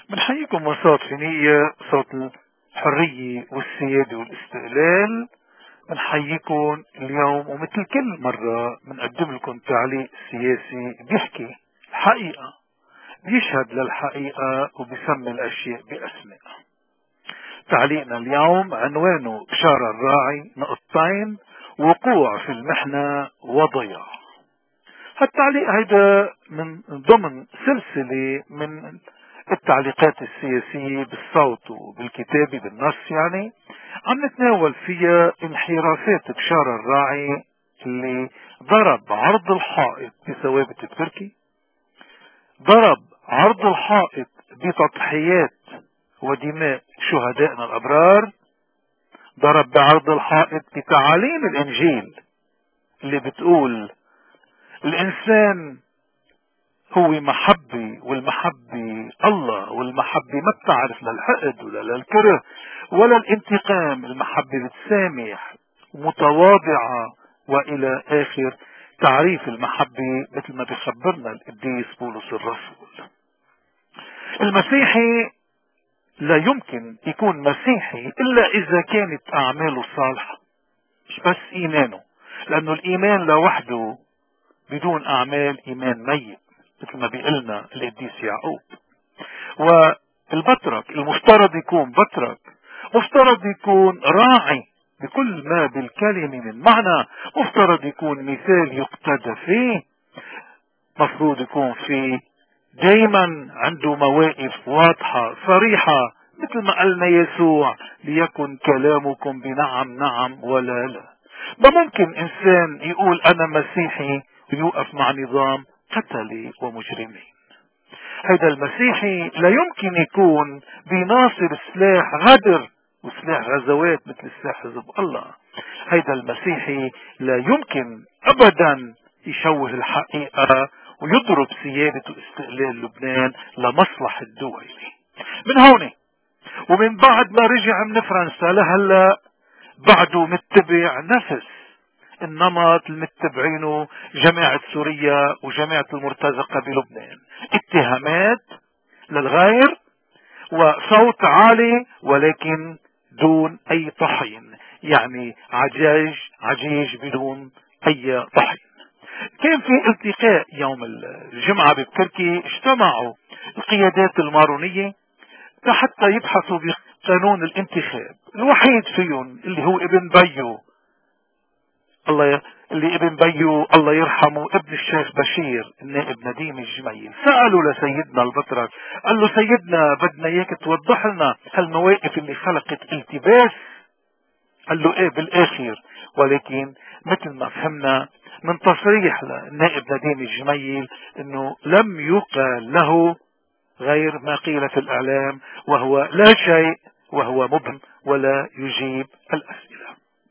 بنحييكم وسط فينية صوت الحرية والسيادة والاستقلال. بنحييكم اليوم ومثل كل مرة بنقدم لكم تعليق سياسي بيحكي الحقيقة، بيشهد للحقيقة وبيسمي الأشياء بأسمائها. تعليقنا اليوم عنوانه بشارة الراعي نقطتين: وقوع في المحنة وضياع. هالتعليق هيدا من ضمن سلسلة من التعليقات السياسية بالصوت وبالكتابة بالنص، يعني عم نتناول فيها انحرافات بشارة الراعي اللي ضرب عرض الحائط بثوابت التركي، ضرب عرض الحائط بتضحيات ودماء شهدائنا الأبرار، ضرب بعرض الحائط بتعاليم الإنجيل اللي بتقول الإنسان هو محبة، والمحبة الله، والمحبة ما بتعرف للحقد ولا للكره ولا الانتقام. المحبة بتسامح متواضعة وإلى آخر تعريف المحبة مثل ما بيخبرنا القديس بولس الرسول. المسيحي لا يمكن يكون مسيحي إلا إذا كانت أعماله صالحة، مش بس إيمانه، لأنه الإيمان لوحده بدون أعمال إيمان ميت مثل ما بيقلنا القديس يعقوب. والبطرك المفترض يكون بطرك، مفترض يكون راعي بكل ما بالكلمة من معنى، مفترض يكون مثال يقتدى فيه، مفروض يكون فيه دايما عنده مواقف واضحة صريحة مثل ما قالنا يسوع: ليكن كلامكم بنعم نعم ولا لا. ما ممكن إنسان يقول أنا مسيحي ويوقف مع نظام قتلة ومجرمين. هذا المسيحي لا يمكن يكون بيناصر سلاح غدر وسلاح غزوات مثل سلاح حزب الله. هذا المسيحي لا يمكن أبدا يشوه الحقيقة ويضرب سيادة واستقلال لبنان لمصلحة الدول. من هون ومن بعد ما رجع من فرنسا لهلا بعده متبع نفس النمط المتبعينه جماعة سوريا وجماعة المرتزقة بلبنان: اتهامات للغير وصوت عالي ولكن دون اي طحين، يعني عجيج بدون اي طحين. كان في التقاء يوم الجمعة بتركيا، اجتمعوا القيادات المارونية حتى يبحثوا بقانون الانتخاب. الوحيد فيهم اللي هو ابن بيو، ابن بيو الله يرحمه، ابن الشيخ بشير النائب نديم الجميل، سألوا لسيدنا البطرك، قال له: سيدنا بدنا اياك توضح لنا هالمواقف اللي خلقت التباس. قال له: ايه بالاخر، ولكن مثل ما فهمنا من تصريح النائب نديم الجميل انه لم يقال له غير ما قيل في الاعلام، وهو لا شيء، وهو مبهم ولا يجيب الاسئلة.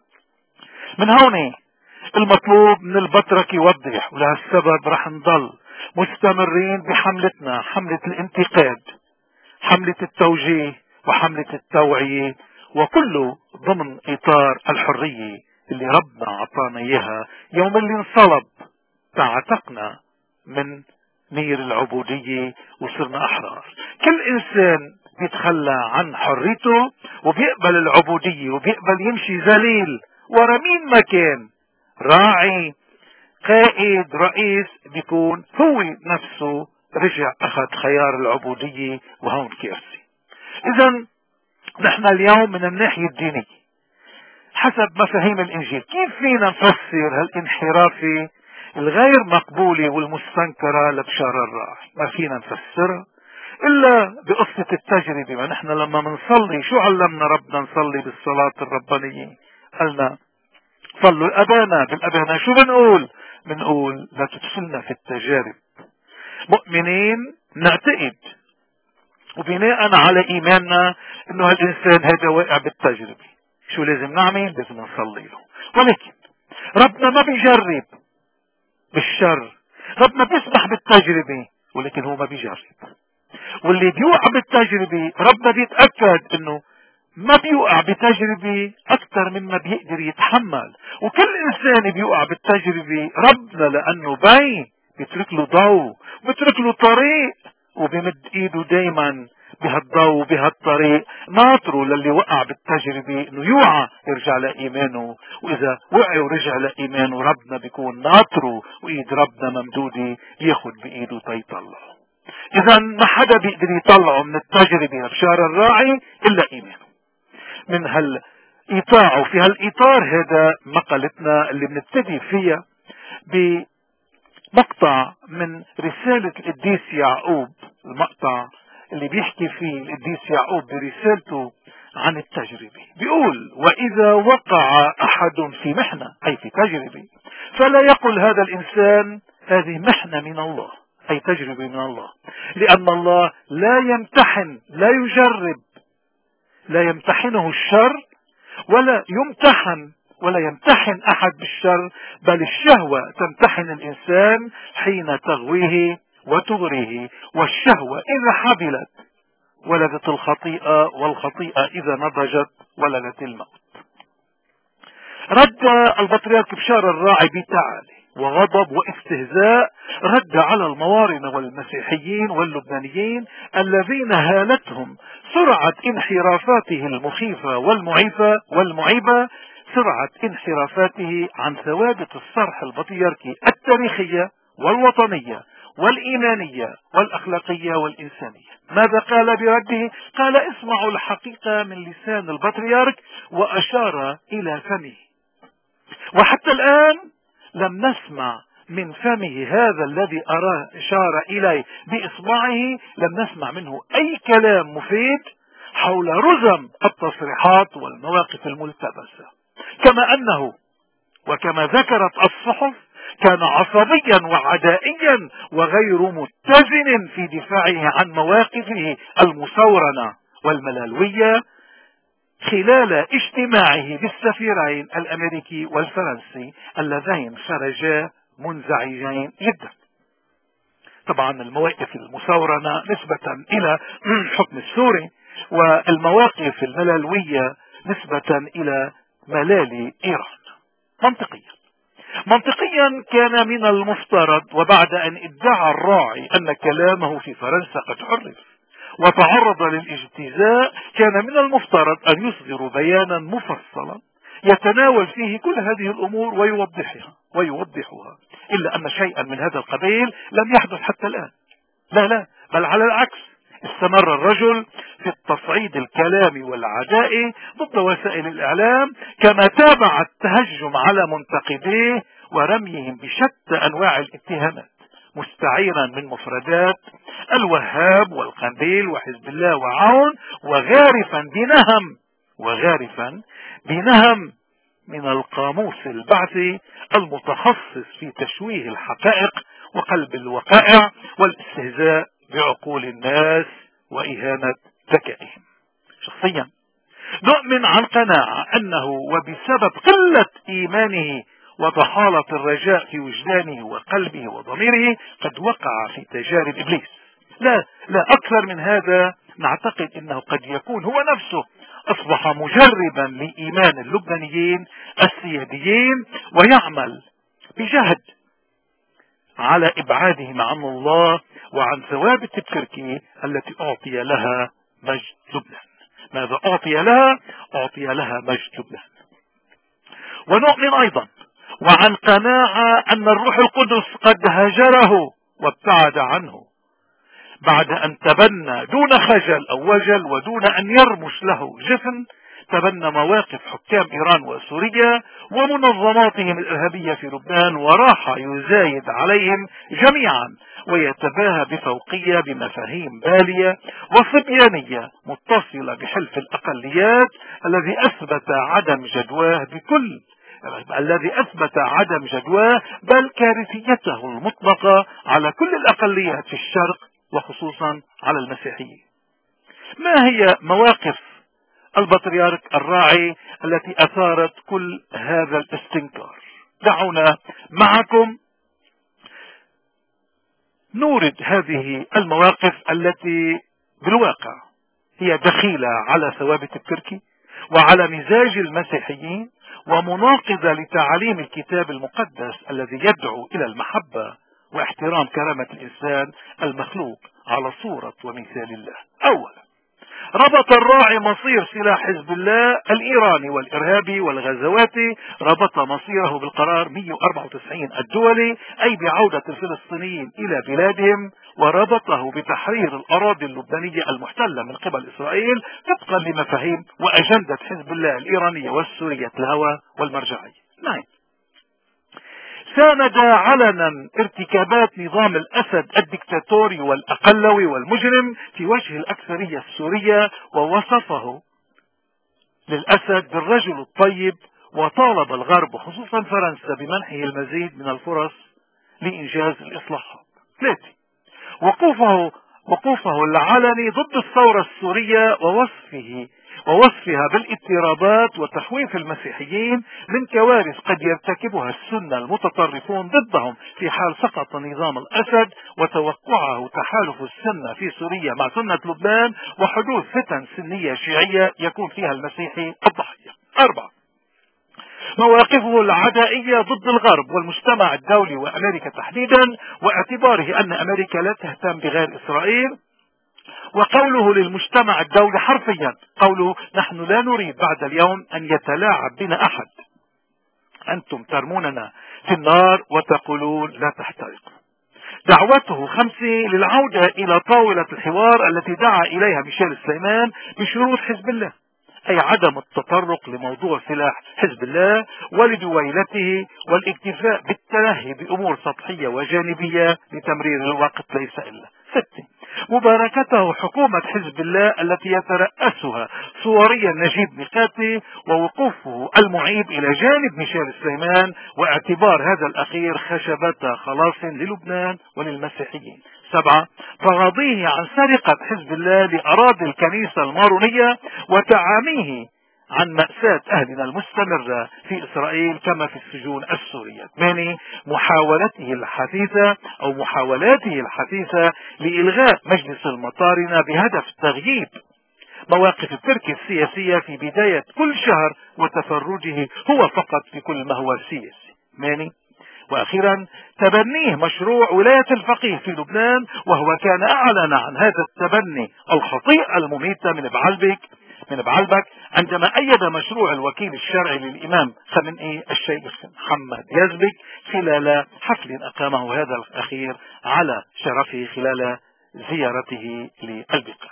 من هون المطلوب من البطرك يوضح، ولهالسبب رح نضل مستمرين بحملتنا، حملة الانتقاد، حملة التوجيه، وحملة التوعية، وكله ضمن اطار الحرية اللي ربنا عطانا اياها يوم اللي انصلب تعتقنا من نير العبودية وصرنا احرار. كل انسان بيتخلى عن حريته وبيقبل العبودية وبيقبل يمشي ذليل ورا مين ما كان، راعي، قائد، رئيس، بيكون هو نفسه رجع اخذ خيار العبودية وهون كارثة. اذا نحن اليوم من الناحية الدينية حسب مفاهيم الانجيل كيف فينا نفسر هالانحرافة الغير مقبولة والمستنكرة لبشارة الراعي؟ ما فينا نفسرها الا بقصة التجربة. ما نحن لما منصلي شو علمنا ربنا؟ نصلي بالصلاة الربانية، قالنا صلوا ابانا بالابانا. شو بنقول لا تدخلنا في التجارب. مؤمنين نعتقد وبناء على ايماننا انه هالانسان هذا واقع بالتجربة، شو لازم نعمل؟ لازم نصلي له. ولكن ربنا ما بيجرب بالشر، ربنا بيسمح بالتجربة ولكن هو ما بيجرب. واللي بيوقع بالتجربة ربنا بيتأكد انه ما بيوقع بتجربة اكثر مما بيقدر يتحمل. وكل انسان بيوقع بالتجربة ربنا لانه بيترك له ضوء، بيترك له طريق، وبمد ايده دايما بهالضوء بهالطريق، ناطروا للي وقع بالتجربة انه يوعى يرجع لإيمانه، واذا وقع ورجع لإيمانه ربنا بيكون ناطره وايد ربنا ممدودة ياخد بايده تيطلعه. اذا ما حدا بيقدر يطلعه من التجربة يا بشار الراعي الا ايمانه. من هالإيطاع وفي هالإطار هذا مقالتنا اللي بنبتدي فيها بمقطع من رسالة القديس يعقوب، المقطع اللي بيحكي فيه القديس يعقوب برسالته عن التجربة. بيقول: وإذا وقع أحد في محنة، أي في تجربة، فلا يقل هذا الإنسان هذه محنة من الله، أي تجربة من الله، لأن الله لا يمتحن، لا يجرب، لا يمتحنه الشر ولا يمتحن أحد بالشر، بل الشهوة تمتحن الإنسان حين تغويه وتغريه، والشهوة إذا حبلت ولدت الخطيئة، والخطيئة إذا نضجت ولدت الموت. رد البطريرك بشار الراعي بتعالي وغضب واستهزاء، رد على الموارنة والمسيحيين واللبنانيين الذين هالتهم سرعة انحرافاته المخيفة والمعيبة، سرعة انحرافاته عن ثوابت الصرح البطريركي التاريخية والوطنية والإيمانية والأخلاقية والإنسانية. ماذا قال برده؟ قال: اسمعوا الحقيقة من لسان البطريرك، وأشار إلى فمه. وحتى الآن لم نسمع من فمه هذا الذي أشار إليه بإصبعه، لم نسمع منه أي كلام مفيد حول رزم التصريحات والمواقف الملتبسة، كما أنه وكما ذكرت الصحف كان عصبيا وعدائيا وغير متزن في دفاعه عن مواقفه المثورنة والملالوية خلال اجتماعه بالسفيرين الأمريكي والفرنسي اللذين خرجا منزعجين جدا. طبعا المواقف المثورنة نسبة إلى الحكم السوري، والمواقف الملالوية نسبة إلى ملالي إيران. منطقيا كان من المفترض، وبعد أن ادعى الراعي أن كلامه في فرنسا قد حرف وتعرض للاجتزاء، كان من المفترض أن يصدر بيانا مفصلا يتناول فيه كل هذه الأمور ويوضحها، إلا أن شيئا من هذا القبيل لم يحدث حتى الآن. لا، بل على العكس، استمر الرجل في التصعيد الكلامي والعدائي ضد وسائل الإعلام، كما تابع التهجم على منتقديه ورميهم بشتى أنواع الاتهامات، مستعيرا من مفردات الوهاب والقنديل وحزب الله وعون، وغارفا بنهم من القاموس البعثي المتخصص في تشويه الحقائق وقلب الوقائع والاستهزاء بعقول الناس وإهانة ذكائهم. شخصيا نؤمن عن قناعة أنه وبسبب قلة إيمانه وضحالة الرجاء في وجدانه وقلبه وضميره قد وقع في تجارب إبليس. لا أكثر من هذا، نعتقد أنه قد يكون هو نفسه أصبح مجربا لإيمان اللبنانيين السياديين، ويعمل بجهد على إبعادهم عن الله وعن ثوابت التركي التي أعطي لها مجد لبنان. ماذا أعطي لها؟ أعطي لها مجد لبنان. ونؤمن أيضا وعن قناعة أن الروح القدس قد هجره وابتعد عنه بعد أن تبنى دون خجل أو وجل ودون أن يرمش له جفن، تبنى مواقف حكام إيران وسوريا ومنظماتهم الإرهابية في لبنان، وراح يزايد عليهم جميعا ويتباهى بفوقية بمفاهيم بالية وصبيانية متصلة بحلف الأقليات الذي أثبت عدم جدواه بل كارثيته المطلقة على كل الأقليات في الشرق وخصوصا على المسيحيين. ما هي مواقف البطريرك الراعي التي أثارت كل هذا الاستنكار؟ دعونا معكم نورد هذه المواقف التي بالواقع هي دخيلة على ثوابت التركي وعلى مزاج المسيحيين، ومناقضة لتعاليم الكتاب المقدس الذي يدعو إلى المحبة واحترام كرامة الإنسان المخلوق على صورة ومثال الله. أولا، ربط الراعي مصير سلاح حزب الله الإيراني والإرهابي والغزواتي، ربط مصيره بالقرار 194 الدولي، أي بعودة الفلسطينيين إلى بلادهم، وربطه بتحرير الأراضي اللبنانية المحتلة من قبل إسرائيل طبقا لمفاهيم وأجندة حزب الله الإيرانية والسورية الهوى والمرجعية. نعم، ساند علنا ارتكابات نظام الأسد الدكتاتوري والأقلوي والمجرم في وجه الأكثرية السورية، ووصفه للأسد بالرجل الطيب، وطالب الغرب وخصوصا فرنسا بمنحه المزيد من الفرص لإنجاز الإصلاحات. 3. وقوفه العلني ضد الثورة السورية ووصفها بالاضطرابات وتخويف المسيحيين من كوارث قد يرتكبها السنة المتطرفون ضدهم في حال سقط نظام الأسد، وتوقعه تحالف السنة في سوريا مع سنة لبنان وحدوث فتن سنية شيعية يكون فيها المسيحي الضحية. 4. مواقفه العدائية ضد الغرب والمجتمع الدولي وأمريكا تحديدا، واعتباره أن أمريكا لا تهتم بغير إسرائيل، وقوله للمجتمع الدولي حرفيا قوله: نحن لا نريد بعد اليوم أن يتلاعب بنا أحد، أنتم ترموننا في النار وتقولون لا تحترقوا. دعوته 5 للعودة إلى طاولة الحوار التي دعا إليها ميشيل سليمان بشروط حزب الله، أي عدم التطرق لموضوع سلاح حزب الله ولدويلته، والاكتفاء بالتلهي بأمور سطحية وجانبية لتمرير الوقت ليس إلا. 6. مباركته حكومة حزب الله التي يترأسها صوريا نجيب ميقاتي، ووقوفه المعيب إلى جانب ميشيل سليمان، واعتبار هذا الأخير خشبة خلاص للبنان وللمسيحيين. 7. تغاضيه عن سرقة حزب الله لأراضي الكنيسة المارونية، وتعاميه عن مأساة أهلنا المستمرة في إسرائيل كما في السجون السورية. 8. محاولاته الحثيثة لإلغاء مجلس المطارنة بهدف تغييب مواقف التركي السياسية في بداية كل شهر، وتفرجه هو فقط في كل ما هو سياسي. 8. وأخيرا تبنيه مشروع ولاية الفقيه في لبنان، وهو كان أعلن عن هذا التبني الخطيئة المميتة من بعلبك عندما أيد مشروع الوكيل الشرعي للإمام خامنئي الشيخ محمد يزبك خلال حفل أقامه هذا الأخير على شرفه خلال زيارته للبقاع.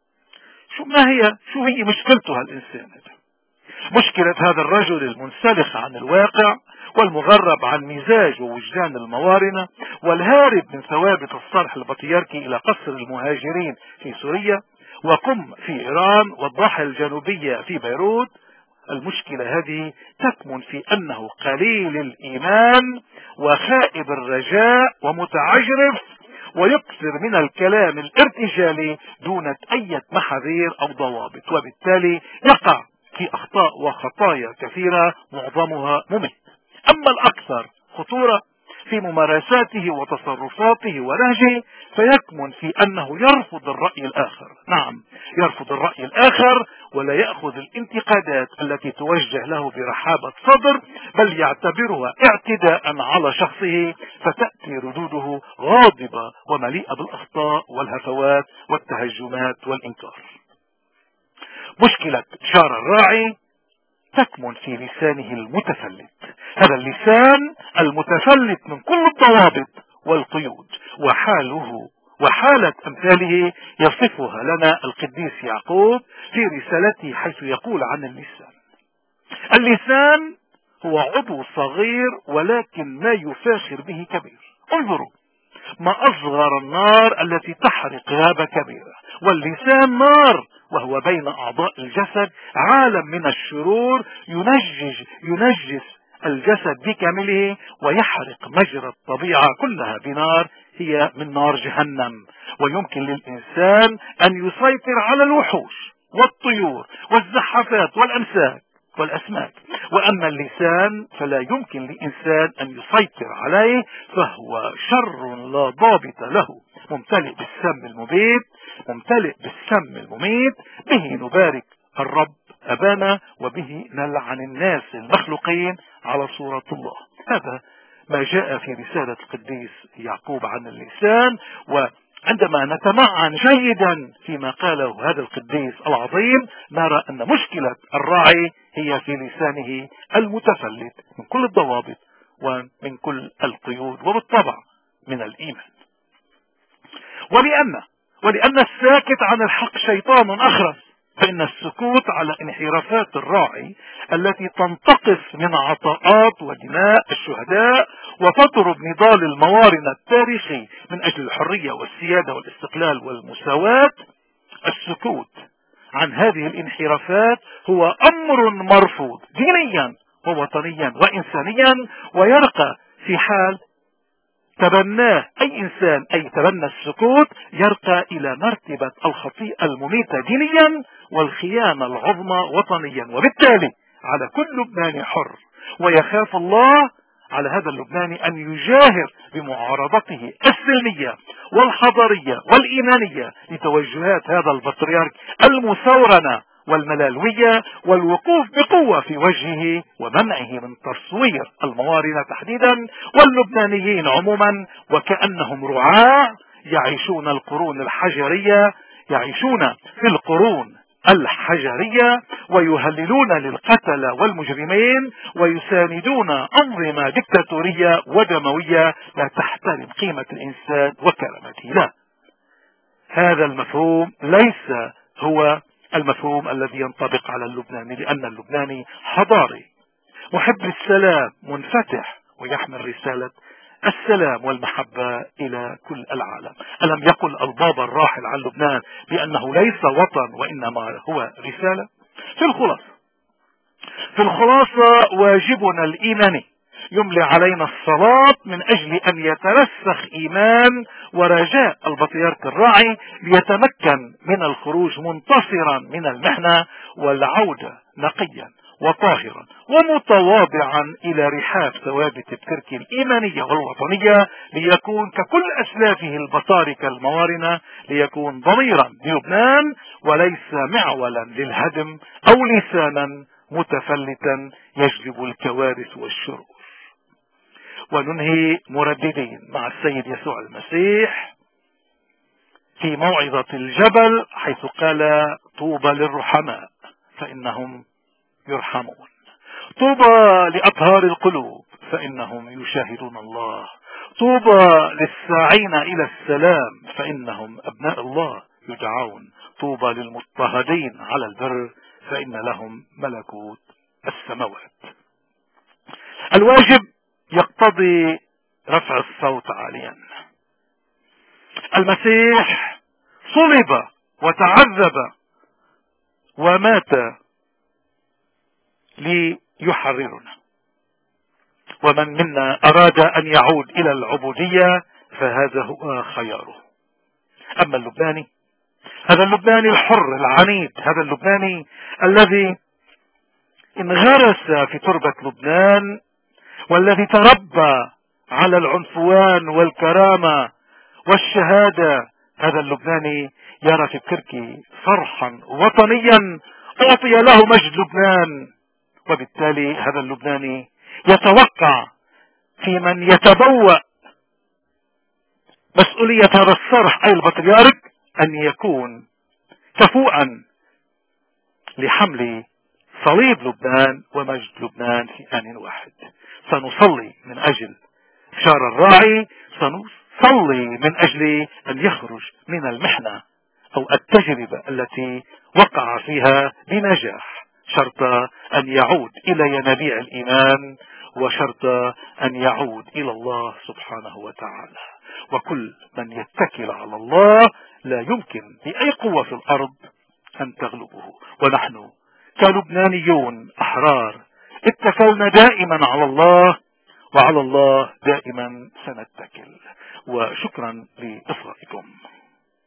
شو هي مشكلته هالإنسان هذا؟ مشكلة هذا الرجل المنسلخ عن الواقع والمغرب عن مزاج ووجدان الموارنة، والهارب من ثوابت الصالح البطيركي إلى قصر المهاجرين في سوريا، وقم في إيران، والضاحية الجنوبية في بيروت. المشكلة هذه تكمن في أنه قليل الإيمان وخائب الرجاء ومتعجرف، ويكثر من الكلام الارتجالي دون أي محاذير أو ضوابط، وبالتالي يقع في أخطاء وخطايا كثيرة معظمها مميت. أما الأكثر خطورة في ممارساته وتصرفاته ونهجه فيكمن في أنه يرفض الرأي الآخر. نعم، يرفض الرأي الآخر، ولا يأخذ الانتقادات التي توجه له برحابة صدر، بل يعتبرها اعتداء على شخصه، فتأتي ردوده غاضبة ومليئة بالأخطاء والهفوات والتهجمات والإنكار. مشكلة شار الراعي تكمن في لسانه المتفلت، هذا اللسان المتفلت من كل الضوابط والقيود، وحالة أمثاله يصفها لنا القديس يعقوب في رسالته، حيث يقول عن اللسان هو عضو صغير ولكن ما يفاخر به كبير. انظروا ما أصغر النار التي تحرق غابة كبيرة، واللسان نار وهو بين أعضاء الجسد عالم من الشرور ينجس الجسد بكامله، ويحرق مجرى الطبيعة كلها بنار هي من نار جهنم. ويمكن للإنسان أن يسيطر على الوحوش والطيور والزحافات والأسماك، وأما اللسان فلا يمكن لإنسان أن يسيطر عليه، فهو شر لا ضابط له، ممتلئ بالسم المميت. به نبارك الرب أبانا، وبه نلعن الناس المخلوقين على صورة الله. هذا ما جاء في رسالة القديس يعقوب عن اللسان، عندما نتمعن جيدا فيما قاله هذا القديس العظيم نرى أن مشكلة الراعي هي في لسانه المتفلت من كل الضوابط ومن كل القيود، وبالطبع من الإيمان. ولأن الساكت عن الحق شيطان أخرس، فإن السكوت على انحرافات الراعي التي تنتقص من عطاءات ودماء الشهداء وتضرب نضال الموارنة التاريخي من أجل الحرية والسيادة والاستقلال والمساواة، السكوت عن هذه الانحرافات هو أمر مرفوض دينيا ووطنيا وإنسانيا، ويرقى في حال تبناه أي إنسان، أي تبنى السكوت، يرقى إلى مرتبة الخطيئة المميتة دينيا والخيانة العظمى وطنيا. وبالتالي على كل لبناني حر ويخاف الله على هذا اللبناني أن يجاهر بمعارضته السلمية والحضارية والإيمانية لتوجهات هذا البطريرك المثورنة والملالوية، والوقوف بقوة في وجهه ومنعه من تصوير الموارنة تحديدا واللبنانيين عموما وكأنهم رعاع يعيشون القرون الحجرية، يعيشون في القرون الحجرية ويهللون للقتلة والمجرمين ويساندون أنظمة ديكتاتورية ودموية لا تحترم قيمة الإنسان وكرامته. لا، هذا المفهوم ليس هو المفهوم الذي ينطبق على اللبناني، لأن اللبناني حضاري محب السلام منفتح ويحمل رسالة السلام والمحبة إلى كل العالم. ألم يقل البابا الراحل عن لبنان بأنه ليس وطن وإنما هو رسالة؟ في الخلاصة واجبنا الإيماني يملي علينا الصلاة من أجل أن يترسخ إيمان ورجاء البطريرك الراعي ليتمكن من الخروج منتصرا من المحنة والعودة نقيا وطاهرا ومتواضعا إلى رحاب ثوابت الترك الإيمانية والوطنية، ليكون ككل أسلافه البطاركة الموارنة، ليكون ضميرا للبنان وليس معولا للهدم أو لسانا متفلتا يجلب الكوارث والشرور. وننهي مرددين مع السيد يسوع المسيح في موعظة الجبل حيث قال: طوبى للرحماء فإنهم يرحمون، طوبى لأطهار القلوب فإنهم يشاهدون الله، طوبى للساعين إلى السلام فإنهم أبناء الله يدعون، طوبى للمضطهدين على البر فإن لهم ملكوت السماوات. الواجب يقتضي رفع الصوت عاليا. المسيح صلب وتعذب ومات ليحررنا، ومن منا أراد أن يعود إلى العبودية فهذا هو خياره. أما اللبناني، هذا اللبناني الحر العنيد، هذا اللبناني الذي انغرس في تربة لبنان والذي تربى على العنفوان والكرامة والشهادة، هذا اللبناني يرى في التركي فرحا وطنيا أعطي له مجد لبنان، وبالتالي هذا اللبناني يتوقع في من يتبوأ مسؤولية هذا الصرح أي البطريرك أن يكون كفؤا لحمل صليب لبنان ومجد لبنان في آن واحد. سنصلي من أجل بشار الراعي، سنصلي من أجل أن يخرج من المحنة أو التجربة التي وقع فيها بنجاح، شرط أن يعود إلى ينابيع الإيمان وشرط أن يعود إلى الله سبحانه وتعالى. وكل من يتكل على الله لا يمكن بأي قوة في الأرض أن تغلبه. ونحن كلبنانيون أحرار اتكلنا دائما على الله، وعلى الله دائما سنتكل. وشكرا لإصغائكم.